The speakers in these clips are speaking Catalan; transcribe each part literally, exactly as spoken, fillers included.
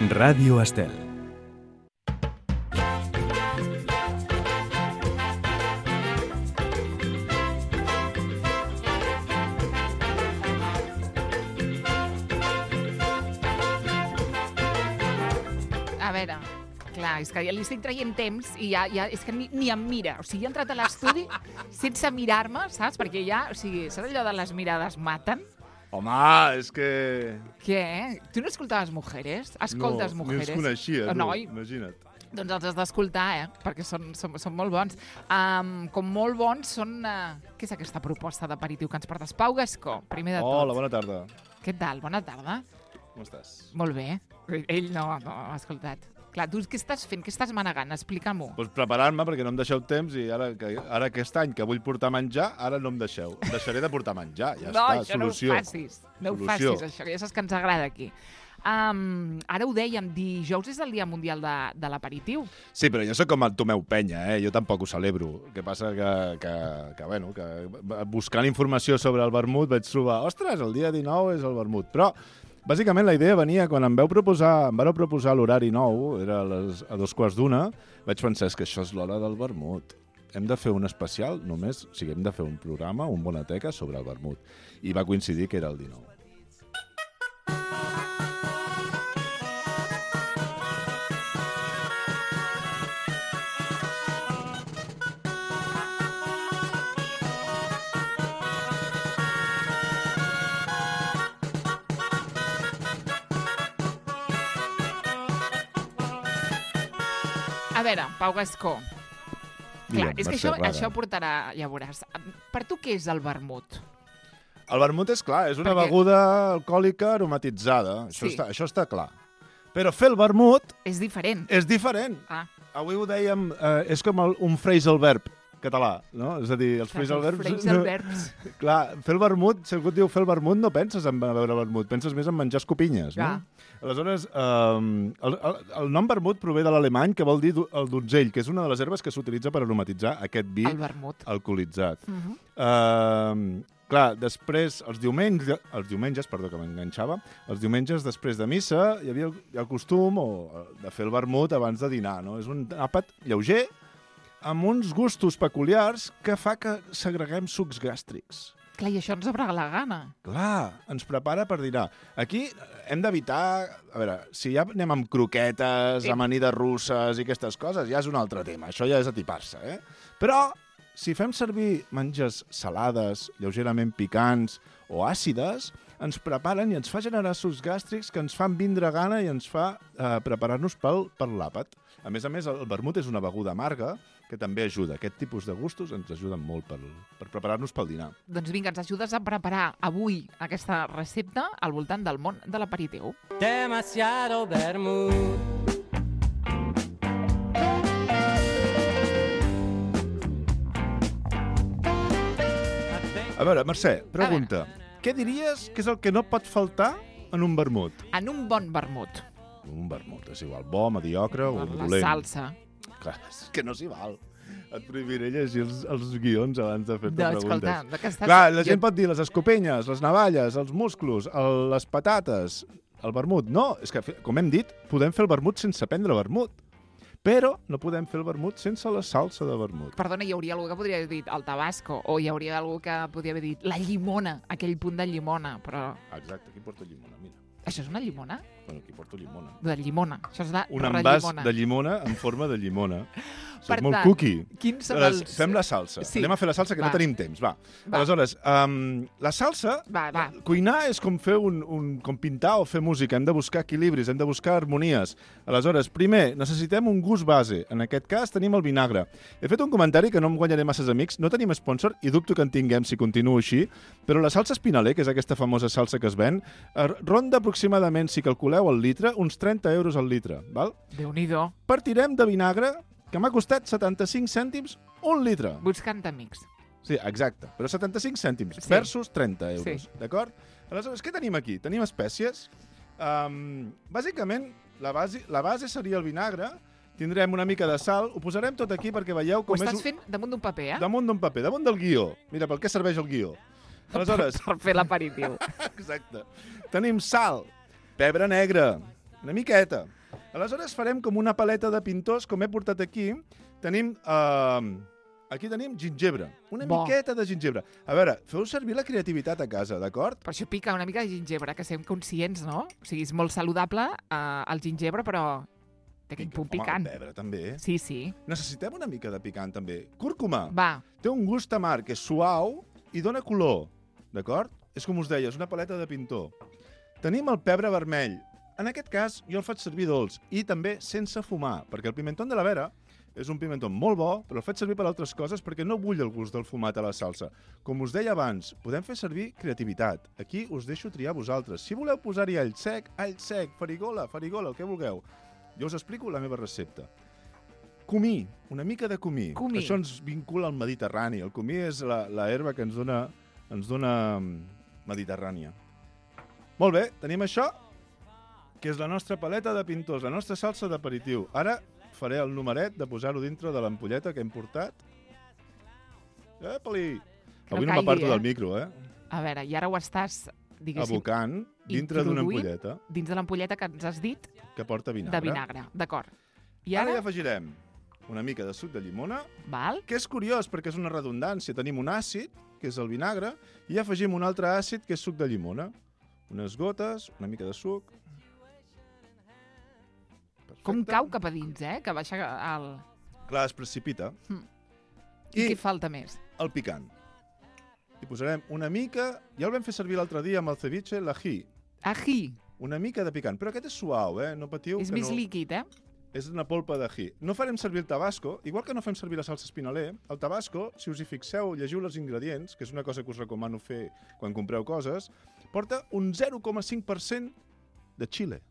Ràdio Estel. A veure, clar, és que ja li estic traient temps i ja, ja és que ni, ni em mira. O sigui, he entrat a l'estudi sense mirar-me, saps? Perquè ja, o sigui, saps allò de les mirades maten? Home, és que... Què? Tu no escoltaves Mujeres? Escoltes no, Mujeres? No, ni els coneixia, tu, Noi, imagina't. doncs els has d'escoltar, eh? Perquè són, són, són molt bons. Um, com molt bons són... Uh, què és aquesta proposta d'aperitiu que ens portes? Pau Gascó, primer de tot. Hola, bona tarda. Què tal? Bona tarda. Com estàs? Molt bé. Ell no, no ha escoltat. Clar, tu què estàs fent? Què estàs manegant? Explica-m'ho. Doncs preparant-me perquè no em deixeu temps i ara, que, ara aquest any que vull portar menjar, ara no em deixeu. Deixaré de portar menjar, ja no, està, això solució. No ho facis, no solució. ho facis, això, que ja saps que ens agrada aquí. Um, ara ho dèiem, dijous és el Dia Mundial de, de l'Aperitiu. Sí, però jo sóc com el Tomeu Penya, eh? Jo tampoc ho celebro. El que passa que, que, que, bueno, que buscant informació sobre el vermut vaig trobar, ostres, el dia dinou és el vermut. Però bàsicament la idea venia quan em vau proposar, em vareu proposar l'horari nou, era a, les, a dos quarts d'una, vaig pensar que això és l'hora del vermut. Hem de fer un especial, només, o sigui, hem de fer un programa, un bonateca sobre el vermut. I va coincidir que era el dinou. A veure, Pau Gascó. Clar, Digue'm, és que Mercè això, Rada. això portarà, ja veuràs. Per tu què és el vermut? El vermut és clar, és una Perquè- beguda alcohòlica aromatitzada. Això, Sí. està, això està clar. Però fer el vermut És diferent. és diferent. Ah, Avui ho dèiem, eh, és com el, un phrasal verb català, no? És a dir, els phrasal verbs... Phrasal verbs. Clar, fer el vermut, si algú et diu fer el vermut, no penses en beure vermut, penses més en menjar escopinyes, no? Clar. Aleshores, eh, el, el, el nom vermut prové de l'alemany, que vol dir du- el donzell, que és una de les herbes que s'utilitza per aromatitzar aquest vi El vermut. alcoholitzat. Uh -huh. Uh, clar, després, els diumenges, els diumenges, perdó, que m'enganxava, els diumenges després de missa hi havia el, el costum o, de fer el vermut abans de dinar, no? És un àpat lleuger amb uns gustos peculiars que fa que segreguem sucs gàstrics. Clar, i això ens obre la gana. Clar, ens prepara per dinar. Aquí hem d'evitar... A veure, si ja anem amb croquetes, Sí. amanides russes i aquestes coses, ja és un altre tema. Això ja és atipar-se, eh? Però si fem servir menges salades, lleugerament picants o àcides, ens preparen i ens fa generar sucs gàstrics que ens fan vindre gana i ens fa eh, preparar-nos pel, per l'àpat. A més a més, el vermut és una beguda amarga que també ajuda. Aquest tipus de gustos ens ajuden molt per, per preparar-nos pel dinar. Doncs vinga, ens ajudes a preparar avui aquesta recepta al voltant del món de l'aperitiu. Demasiado vermut. A veure, Mercè, pregunta. Què diries que és el que no pot faltar en un vermut? En un bon vermut. Un vermut, és igual, bo, mediocre o La dolent. salsa. Clar, és que no s'hi val. Et prohibiré llegir els, els guions abans de fer-te No, preguntes. escolta, de que estàs... Clar, la jo- gent pot dir les escopenyes, les navalles, els musclos, el, les patates, el vermut. No, és que, com hem dit, podem fer el vermut sense prendre vermut. Però no podem fer el vermut sense la salsa de vermut. Perdona, hi hauria algú que podria haver dit el tabasco, o hi hauria algú que podria haver dit la llimona, aquell punt de llimona, però Exacte, aquí porto llimona, mira. això és una llimona? Bueno, aquí porto llimona. De llimona, això és de Un envàs rellimona. de llimona en forma de llimona. Per Soc molt tant, cookie. Quins són Aleshores, els... fem la salsa. Sí. Anem a fer la salsa, que Va. no tenim temps. Va. Va. Aleshores, um, la salsa... Va, va. Cuinar és com fer un, un, com pintar o fer música. Hem de buscar equilibris, hem de buscar harmonies. Aleshores, primer, necessitem un gust base. En aquest cas, tenim el vinagre. He fet un comentari que no em guanyaré masses amics. No tenim sponsor i dubto que en tinguem si continuo així, però la salsa espinaler, que és aquesta famosa salsa que es ven, eh, ronda aproximadament, si calculeu el litre, uns trenta euros al litre. Val? Déu-n'hi-do. Partirem de vinagre, que m'ha costat setanta-cinc cèntims un litre. Buscant amics. Sí, exacte, però setanta-cinc cèntims Sí. versus trenta euros, Sí. d'acord? Aleshores, què tenim aquí? Tenim espècies. Um, bàsicament, la base, la base seria el vinagre, tindrem una mica de sal, ho posarem tot aquí perquè veieu Ho com és... estàs un- fent damunt d'un paper, eh? Damunt d'un paper, damunt del guió. Mira, per què serveix el guió? Aleshores, Per fer l'aperitiu. exacte. Tenim sal, pebre negre, una miqueta, Aleshores farem com una paleta de pintors, com he portat aquí. Tenim... Uh, aquí tenim gingebre. Una Bo. miqueta de gingebre. A veure, feu servir la creativitat a casa, d'acord? Per això pica una mica de gingebre, que siguem conscients, no? O sigui, és molt saludable eh, el gingebre, però té aquell punt picant. Home, el pebre, també. Sí, sí. Necessitem una mica de picant, també. Cúrcuma. Va, Té un gust amarg, que és suau i dona color, d'acord? És com us deia, és una paleta de pintor. Tenim el pebre vermell. En aquest cas, jo el faig servir dolç i també sense fumar, perquè el pimentó de la Vera és un pimentó molt bo, però el faig servir per altres coses perquè no vull el gust del fumat a la salsa. Com us deia abans, podem fer servir creativitat. Aquí us deixo triar vosaltres. Si voleu posar-hi all sec, all sec, farigola, farigola, el que vulgueu. Jo us explico la meva recepta. Comí, una mica de comí. Comí. Això ens vincula al Mediterrani. El comí és la, la herba que ens dona, ens dona mediterrània. Molt bé, tenim això, que és la nostra paleta de pintors, la nostra salsa d'aperitiu. Ara faré el numeret de posar-ho dintre de l'ampolleta que hem portat. Epa-li! Avui no m'aparto del micro, eh? A veure, i ara ho estàs, diguéssim, Abocant dintre d'una introduint ampolleta dins de l'ampolleta que ens has dit que porta vinagre. de vinagre. D'acord. I Ara ara, hi afegirem una mica de suc de llimona, val? que és curiós perquè és una redundància. Tenim un àcid, que és el vinagre, i afegim un altre àcid, que és suc de llimona. Unes gotes, una mica de suc. Perfecte. Com cau cap a dins, eh? Que baixa el... Clar, es precipita. Mm. I I què falta més? el picant. Hi posarem una mica... Ja el vam fer servir l'altre dia amb el ceviche, l'ají. Ají. Una mica de picant, però aquest és suau, eh? No patiu. És que més no... líquid, eh? És una polpa d'ají. No farem servir el tabasco, igual que no fem servir la salsa espinaler. El tabasco, si us hi fixeu, llegiu els ingredients, que és una cosa que us recomano fer quan compreu coses, porta un zero coma cinc per cent de xile.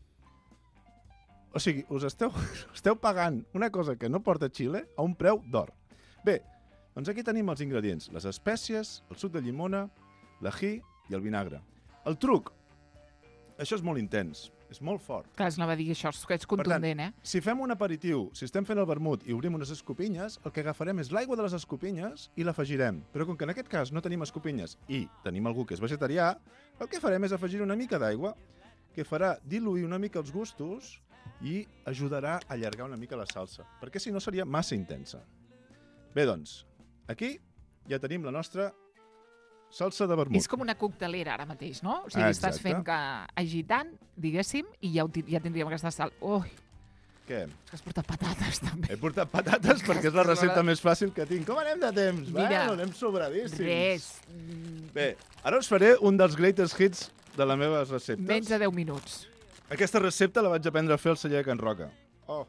O sigui, us esteu, esteu pagant una cosa que no porta xile a un preu d'or. Bé, doncs aquí tenim els ingredients, les espècies, el suc de llimona, l'ají i el vinagre. El truc, això és molt intens, és molt fort. Clar, es anava a dir això, és que és contundent, eh? Si fem un aperitiu, si estem fent el vermut i obrim unes escopinyes, el que agafarem és l'aigua de les escopinyes i l'afegirem. Però com que en aquest cas no tenim escopinyes i tenim algú que és vegetarià, el que farem és afegir una mica d'aigua que farà diluir una mica els gustos i ajudarà a allargar una mica la salsa, perquè si no seria massa intensa. Bé, doncs, aquí ja tenim la nostra salsa de vermut. És com una coctelera ara mateix, no? O sigui, Ah, estàs exacte. fent que agitant, diguéssim, i ja, ho, ti- ja tindríem aquesta sal. Ui, Què? és que has portat patates, també. He portat patates perquè és la recepta més fàcil que tinc. Com anem de temps? Mira, bueno, anem sobradíssims. Res. Bé, ara us faré un dels greatest hits de les meves receptes. Menys de deu minuts. Aquesta recepta la vaig aprendre a fer al celler de Can Roca. Oh.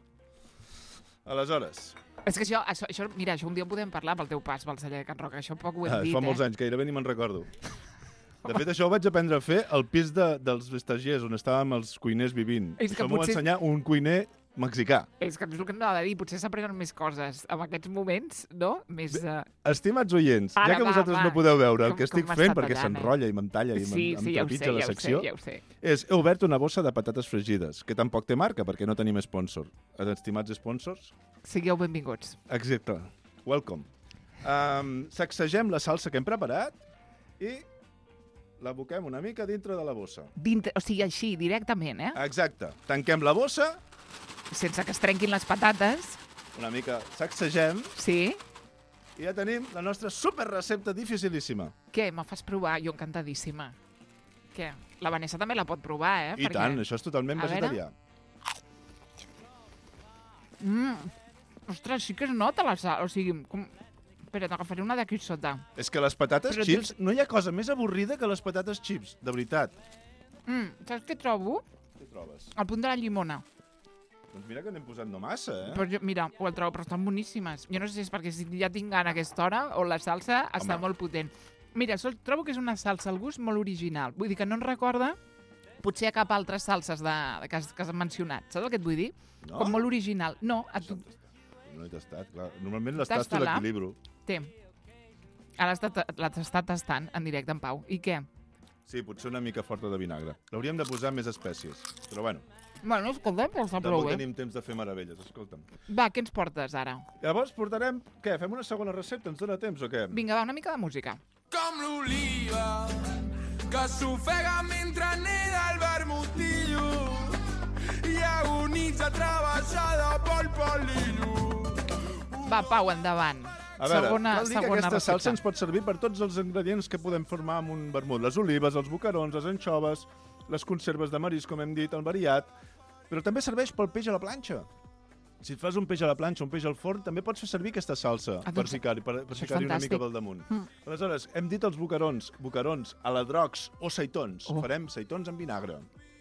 Aleshores, És que això, això, això, mira, això un dia en podem parlar pel teu pas pel celler de Can Roca. Això poc ho hem ah, dit, fa molts eh? anys, gairebé ni me'n recordo. De fet, això ho vaig aprendre a fer al pis de, dels estagiers, on estàvem els cuiners vivint. És que Això m'ho va potser- ensenyar un cuiner mexicà. És que és el que anava a dir, potser s'aprenen més coses en aquests moments, no? Més... Uh... Estimats oients, Ara ja que va, vosaltres va. no podeu veure el Com- que estic com fent, m'està perquè tallant, eh? s'enrotlla i m'entalla i Sí, em sí, ja ho sé, trepitja la ja ho secció, sé, ja ho sé. és, he obert una bossa de patates fregides, que tampoc té marca, perquè no tenim sponsor. Estimats sponsors, Sigueu benvinguts. exacte. Welcome. Um, sacsegem la salsa que hem preparat i l'aboquem una mica dintre de la bossa. Dintre, o sigui, així, directament, eh? Exacte. Tanquem la bossa, Sense que es trenquin les patates. una mica sacsegem Sí? i ja tenim la nostra super recepta dificilíssima. Què, me fas provar? Jo encantadíssima. Què? La Vanessa també la pot provar, eh? I tant, això és totalment A veure. vegetarià. Mm. Ostres, sí que es nota la sal. O sigui, com... Espera, t'agafaré una d'aquí sota. És que les patates Però chips, tu- no hi ha cosa més avorrida que les patates chips, de veritat. Mm. Saps què trobo? Què trobes? El punt de la llimona. Doncs mira que n'hem posat no massa, eh? Però jo, mira, ho el trobo, però estan boníssimes. Jo no sé si és perquè si ja tinc gana a aquesta hora o la salsa està Home. molt potent. Mira, sol, trobo que és una salsa al gust molt original. Vull dir que no em recorda potser a cap altres salses de, de que, has, que has mencionat. Saps el que et vull dir? No? Com molt original. No, a tu... No he tastat, clar. Normalment les Tasta-la. tasto l'equilibro. Té. Ara l'has estat tastant en directe, en Pau. I què? Sí, potser una mica forta de vinagre. L'hauríem de posar més espècies. Però bueno, Bueno, escolta, però està prou tampoc bé. tenim temps de fer meravelles, escolta'm. Va, què ens portes ara? Llavors portarem... Què, fem una segona recepta? Ens dona temps o què? Vinga, va, una mica de música. Com l'oliva que s'ofega mentre neda el vermutillo i a agonitza travessada pel palillo. Va, Pau, endavant. A veure, segona, cal dir que segona aquesta recepta. salsa ens pot servir per tots els ingredients que podem formar amb un vermut. Les olives, els boquerons, les anxoves, les conserves de marisc, com hem dit, el variat, però també serveix pel peix a la planxa. Si et fas un peix a la planxa, un peix al forn, també pots fer servir aquesta salsa Ah, per doncs, ficar-hi per, per això és ficar una mica fantàstic. pel damunt. Mm. Aleshores, hem dit els boquerons, boquerons, aladrocs o seitons. Oh. Farem seitons amb vinagre.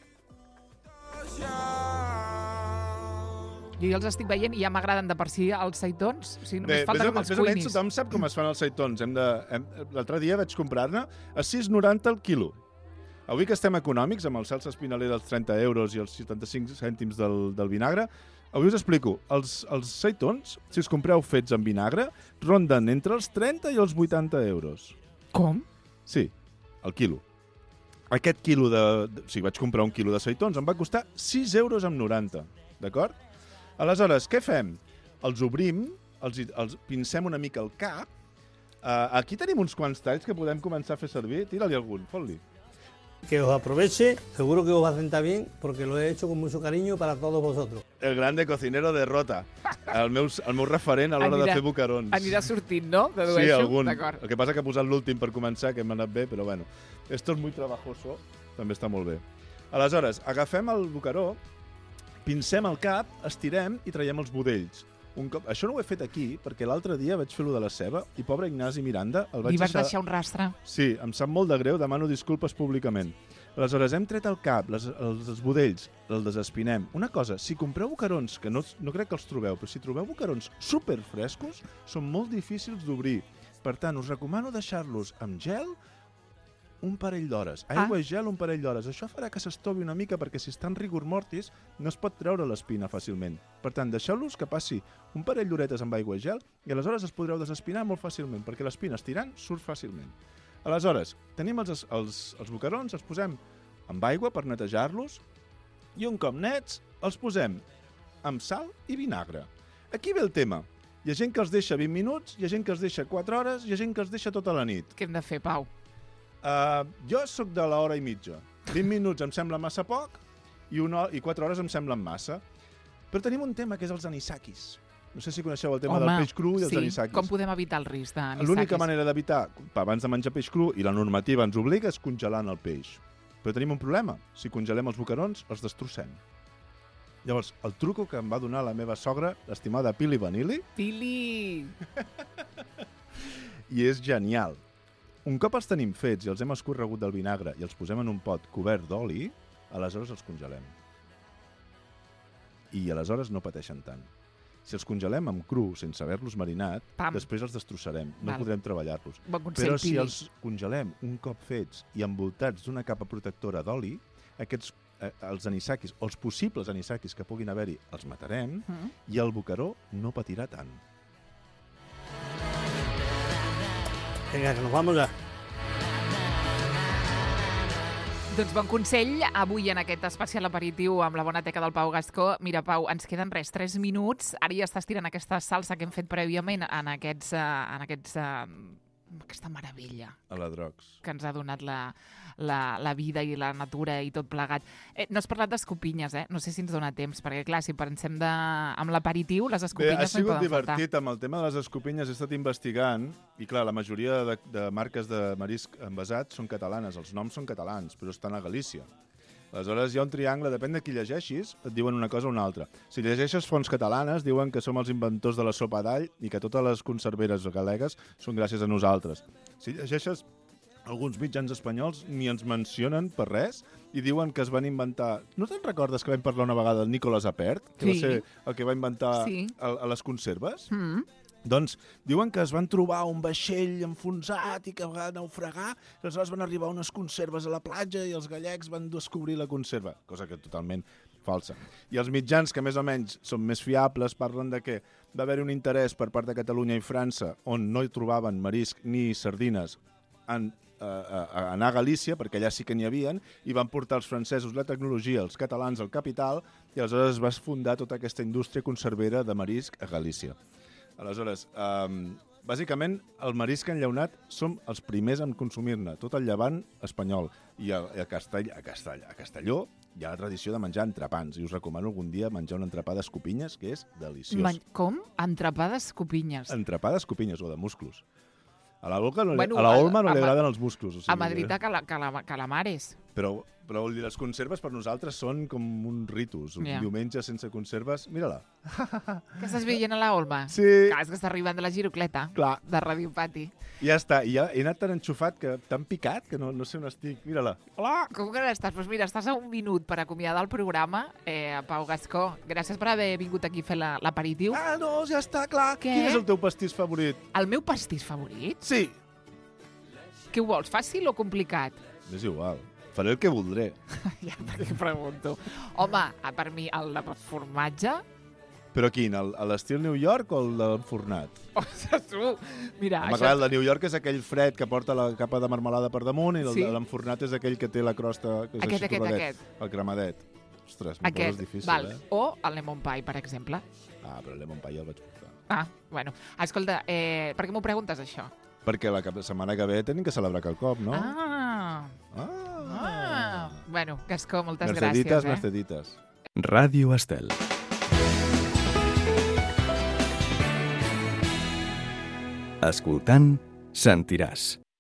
Jo ja els estic veient i ja m'agraden de per si els seitons. O sigui, només Bé, falta més, que o, me'ls més o menys cuinis. tothom sap com es fan els seitons. Hem de, hem, l'altre dia vaig comprar-ne a sis noranta el quilo. Avui que estem econòmics, amb el salsa espinalera dels trenta euros i els setanta-cinc cèntims del, del vinagre, avui us explico. Els, els seitons, si us compreu fets amb vinagre, ronden entre els trenta i els vuitanta euros. Com? Sí, el quilo. Aquest quilo de... de o sigui, vaig comprar un quilo de seitons, em va costar sis euros amb noranta, d'acord? Aleshores, què fem? Els obrim, els, hi- els pincem una mica el cap. Uh, aquí tenim uns quants talls que podem començar a fer servir. Tira-li algun, fot-li. Que os aproveche, seguro que os va a sentar bien, porque lo he hecho con mucho cariño para todos vosotros. El grande cocinero de Rota. El meu, el meu referent a l'hora de Anirà- fer boquerons. Anirà sortint, no? Sí, Dedueixo? algun. D'acord. El que passa que he posat l'últim per començar, que m'ha anat bé, però bueno. Esto es muy trabajoso, també està molt bé. Aleshores, agafem el boqueró, pincem el cap, estirem i traiem els budells. Un cop... Això no ho he fet aquí, perquè l'altre dia vaig fer-lo de la ceba i pobre Ignasi Miranda el vaig Li vas deixar un rastre. Sí, em sap molt de greu, demano disculpes públicament. Aleshores, hem tret el cap, les, els, els budells, el desespinem. Una cosa, si compreu boquerons, que no, no crec que els trobeu, però si trobeu boquerons superfrescos, són molt difícils d'obrir. Per tant, us recomano deixar-los amb gel un parell d'hores. Aigua i gel un parell d'hores. Això farà que s'estovi una mica perquè si està en rigor mortis no es pot treure l'espina fàcilment. Per tant, deixeu-los que passi un parell d'horetes amb aigua i gel i aleshores es podreu desespinar molt fàcilment perquè l'espina estirant surt fàcilment. Aleshores, tenim els, els, els boquerons, els posem amb aigua per netejar-los i un cop nets els posem amb sal i vinagre. Aquí ve el tema. Hi ha gent que els deixa vint minuts, hi ha gent que els deixa quatre hores, hi ha gent que els deixa tota la nit. Què hem de fer, Pau? Uh, jo sóc de l'hora i mitja. vint minuts em sembla massa poc i, una, i quatre hores em semblen massa. Però tenim un tema que és els anisakis. No sé si coneixeu el tema Home, del peix cru i els sí. anisakis. Com podem evitar el risc d'anisakis? L'única manera d'evitar, abans de menjar peix cru, i la normativa ens obliga, és congelant el peix. Però tenim un problema. Si congelem els boquerons, els destrossem. Llavors, el truco que em va donar la meva sogra, l'estimada Pili Vanilli, Pili! i és genial. Un cop els tenim fets i els hem escorregut del vinagre i els posem en un pot cobert d'oli, aleshores els congelem. I aleshores no pateixen tant. Si els congelem amb cru, sense haver-los marinat, Pam. després els destrossarem, no Val. podrem treballar-los. Bon consell, Però si Pili. els congelem un cop fets i envoltats d'una capa protectora d'oli, aquests, eh, els anisakis, o els possibles anisakis que puguin haver-hi, els matarem Mm. i el boqueró no patirà tant. Venga, que nos vamos ya. Doncs bon consell, avui en aquest especial aperitiu amb la bona teca del Pau Gascó. Mira, Pau, ens queden res, tres minuts. Ara ja estàs tirant aquesta salsa que hem fet prèviament en aquests, uh, en aquests, uh, aquesta meravella A la drocs. que ens ha donat la, la, la vida i la natura i tot plegat. Eh, no has parlat d'escopinyes, eh? No sé si ens dona temps, perquè clar, si pensem de, amb l'aperitiu, les Bé, ha escopinyes no hi sigut poden faltar. divertit amb el tema de les escopinyes. He estat investigant i, clar, la majoria de, de marques de marisc envasat són catalanes. Els noms són catalans, però estan a Galícia. Aleshores, hi ha un triangle, depèn de qui llegeixis, et diuen una cosa o una altra. Si llegeixes fonts catalanes, diuen que som els inventors de la sopa d'all i que totes les conserveres galegues són gràcies a nosaltres. Si llegeixes alguns mitjans espanyols, ni ens mencionen per res i diuen que es van inventar... No te'n recordes que vam parlar una vegada del Nicolas Appert, que Sí. va ser el que va inventar Sí. a, a les conserves? Mm. Doncs diuen que es van trobar un vaixell enfonsat i que va naufragar, i aleshores van arribar unes conserves a la platja i els gallecs van descobrir la conserva, cosa que totalment falsa. I els mitjans, que més o menys són més fiables, parlen de que va haver un interès per part de Catalunya i França on no hi trobaven marisc ni sardines en, a, a, a anar a Galícia, perquè allà sí que n'hi havien, i van portar els francesos la tecnologia, els catalans el capital, i aleshores es va fundar tota aquesta indústria conservera de marisc a Galícia. Aleshores, um, bàsicament, el marisc enllaunat som els primers en consumir-ne, tot el llevant espanyol. I a, a, Castell, a, Castell, a Castelló hi ha la tradició de menjar entrepans, i us recomano algun dia menjar un entrepà d'escopinyes, que és deliciós. Man com? Entrepà d'escopinyes. Entrepà d'escopinyes o de musclos. A la boca no li, Bueno, a la Olma no a- li a- agraden els musclos. O sigui, A Madrid a cala, cala, calamares. Però, però vol dir, les conserves per nosaltres són com un ritus. Un Ja. diumenge sense conserves... Mira-la. Que estàs veient a la Olma? Sí. Clar, és que està arribant de la girocleta. Clar. De Radio Pati. I ja està. I ja he anat tan enxufat, que tan picat, que no, no sé on estic. Mira-la. Hola! Com que n'estàs? Doncs mira, estàs a un minut per acomiadar el programa. Eh, Pau Gascó, gràcies per haver vingut aquí a fer la- l'aperitiu. Ah, no, ja està, clar. Què? Quin és el teu pastís favorit? El meu pastís favorit? Sí. Què ho vols, fàcil o complicat? És igual. Faré el que voldré. Ja, perquè pregunto. Home, per mi, el de formatge... Però quin? El- a l'estil New York o el d'enfornat? Ostres, tu! Mira, Home, clar, el de New York és aquell fred que porta la capa de marmelada per damunt, i el Sí. de l'enfornat és aquell que té la crosta... Que és Aquest, així aquest, corbadet. aquest. El cremadet. Ostres, m'ho poses Aquest, difícil, val. eh? O el lemon pie, per exemple. Ah, però el lemon pie ja el vaig portar. Ah, bueno. Escolta, eh, per què m'ho preguntes, això? Perquè la cap- setmana que ve tenim que celebrar quelcom, no? Ah, Ah! ah. Bueno, Gascó, moltes Mercedites, gràcies. Eh? mercedites. Ràdio Estel. Escoltant, sentiràs.